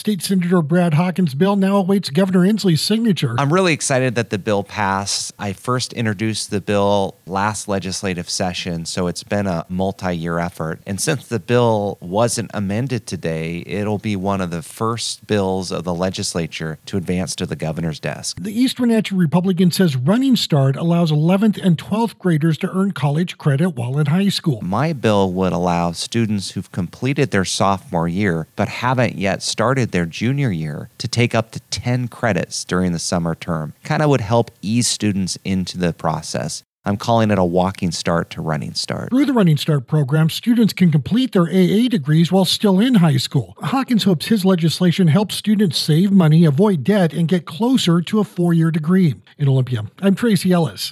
State Senator Brad Hawkins' bill now awaits Governor Inslee's signature. I'm really excited that the bill passed. I first introduced the bill last legislative session, so it's been a multi-year effort. And since the bill wasn't amended today, it'll be one of the first bills of the legislature to advance to the governor's desk. The East Wenatchee Republican says Running Start allows 11th and 12th graders to earn college credit while in high school. My bill would allow students who've completed their sophomore year but haven't yet started their junior year to take up to 10 credits during the summer term. Kind of would help ease students into the process. I'm calling it a walking start to Running Start. Through the Running Start program, students can complete their AA degrees while still in high school. Hawkins hopes his legislation helps students save money, avoid debt, and get closer to a 4-year degree. In Olympia, I'm Tracy Ellis.